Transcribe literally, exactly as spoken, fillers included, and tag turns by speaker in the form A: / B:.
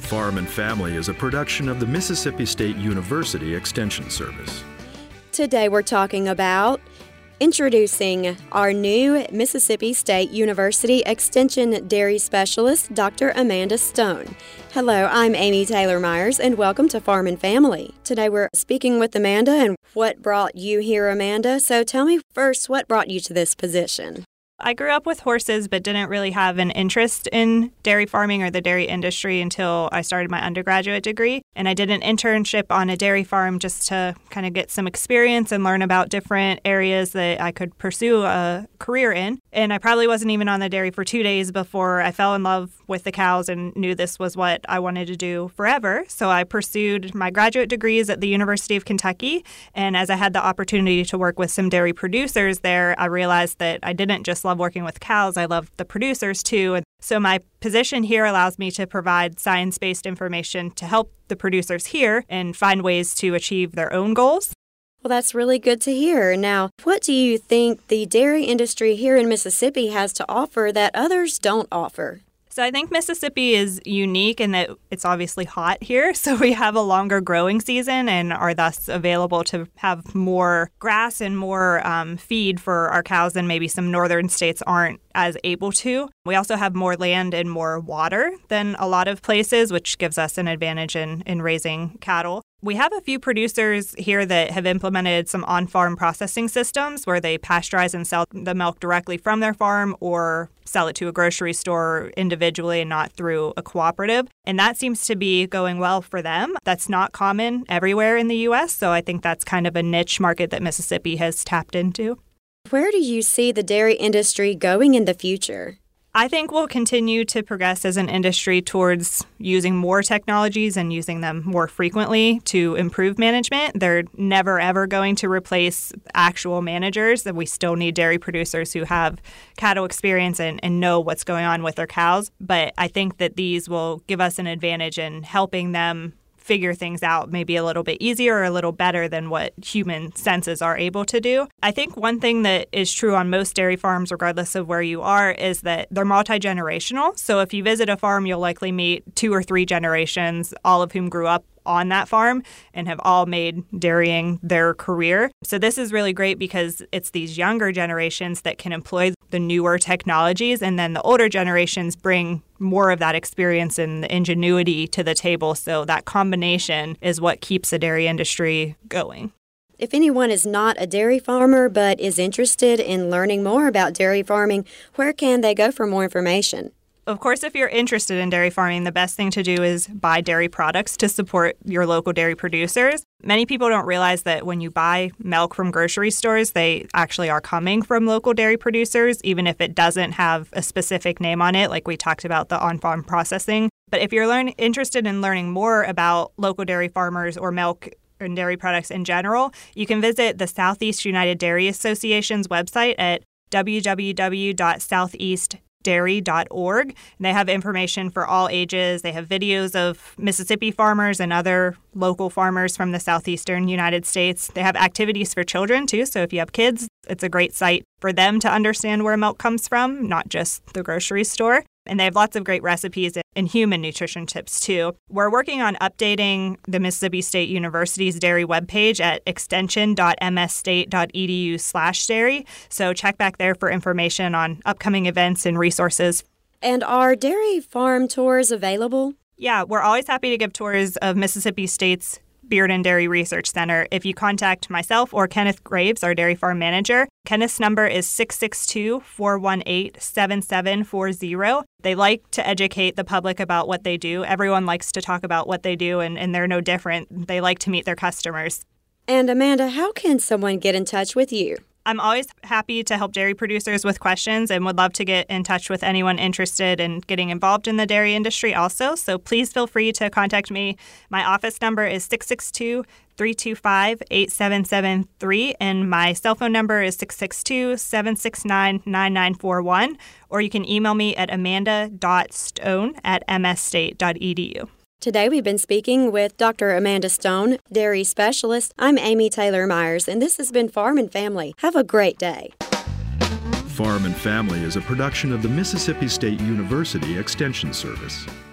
A: Farm and Family is a production of the Mississippi State University Extension Service.
B: Today we're talking about introducing our new Mississippi State University Extension Dairy Specialist, Doctor Amanda Stone. Hello, I'm Amy Taylor Myers, and welcome to Farm and Family. Today we're speaking with Amanda, and what brought you here, Amanda? So tell me first, what brought you to this position?
C: I grew up with horses but didn't really have an interest in dairy farming or the dairy industry until I started my undergraduate degree. And I did an internship on a dairy farm just to kind of get some experience and learn about different areas that I could pursue a career in. And I probably wasn't even on the dairy for two days before I fell in love with the cows and knew this was what I wanted to do forever. So I pursued my graduate degrees at the University of Kentucky. And as I had the opportunity to work with some dairy producers there, I realized that I didn't just love working with cows, I love the producers too. And so my position here allows me to provide science-based information to help the producers here and find ways to achieve their own goals.
B: Well, that's really good to hear. Now, what do you think the dairy industry here in Mississippi has to offer that others don't offer?
C: So I think Mississippi is unique in that it's obviously hot here. So we have a longer growing season and are thus available to have more grass and more um, feed for our cows than maybe some northern states aren't as able to. We also have more land and more water than a lot of places, which gives us an advantage in, in raising cattle. We have a few producers here that have implemented some on-farm processing systems where they pasteurize and sell the milk directly from their farm or sell it to a grocery store individually and not through a cooperative. And that seems to be going well for them. That's not common everywhere in the U S, so I think that's kind of a niche market that Mississippi has tapped into.
B: Where do you see the dairy industry going in the future?
C: I think we'll continue to progress as an industry towards using more technologies and using them more frequently to improve management. They're never, ever going to replace actual managers. We still need dairy producers who have cattle experience and, and know what's going on with their cows. But I think that these will give us an advantage in helping them figure things out maybe a little bit easier or a little better than what human senses are able to do. I think one thing that is true on most dairy farms, regardless of where you are, is that they're multi-generational. So if you visit a farm, you'll likely meet two or three generations, all of whom grew up on that farm and have all made dairying their career. So this is really great because it's these younger generations that can employ the newer technologies, and then the older generations bring more of that experience and the ingenuity to the table. So that combination is what keeps the dairy industry going.
B: If anyone is not a dairy farmer but is interested in learning more about dairy farming, where can they go for more information?
C: Of course, if you're interested in dairy farming, the best thing to do is buy dairy products to support your local dairy producers. Many people don't realize that when you buy milk from grocery stores, they actually are coming from local dairy producers, even if it doesn't have a specific name on it, like we talked about the on-farm processing. But if you're learn- interested in learning more about local dairy farmers or milk and dairy products in general, you can visit the Southeast United Dairy Association's website at w w w dot southeast dairy dot org. They have information for all ages. They have videos of Mississippi farmers and other local farmers from the southeastern United States. They have activities for children, too. So if you have kids, it's a great site for them to understand where milk comes from, not just the grocery store. And they have lots of great recipes and human nutrition tips, too. We're working on updating the Mississippi State University's dairy webpage at extension dot m s state dot e d u slash dairy. So check back there for information on upcoming events and resources.
B: And are dairy farm tours available?
C: Yeah, we're always happy to give tours of Mississippi State's Beard and Dairy Research Center. If you contact myself or Kenneth Graves, our dairy farm manager, Kenneth's number is six six two, four one eight, seven seven four zero. They like to educate the public about what they do. Everyone likes to talk about what they do, and, and they're no different. They like to meet their customers.
B: And Amanda, how can someone get in touch with you?
C: I'm always happy to help dairy producers with questions and would love to get in touch with anyone interested in getting involved in the dairy industry also. So please feel free to contact me. My office number is six six two, three two five, eight seven seven three, and my cell phone number is six six two, seven six nine, nine nine four one, or you can email me at amanda dot stone at m s state dot e d u.
B: Today we've been speaking with Doctor Amanda Stone, Dairy Specialist. I'm Amy Taylor Myers, and this has been Farm and Family. Have a great day.
A: Farm and Family is a production of the Mississippi State University Extension Service.